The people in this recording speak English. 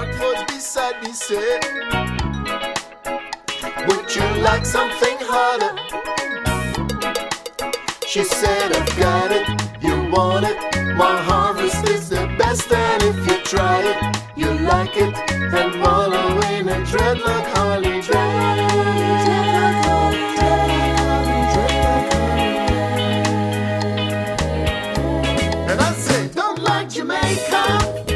walked forth beside me, said, would you like something harder? She said, I've got it, you want it. My harvest is the best, and if you try it, you like it, and wallow in a dreadlock holiday. And I say, don't like Jamaica,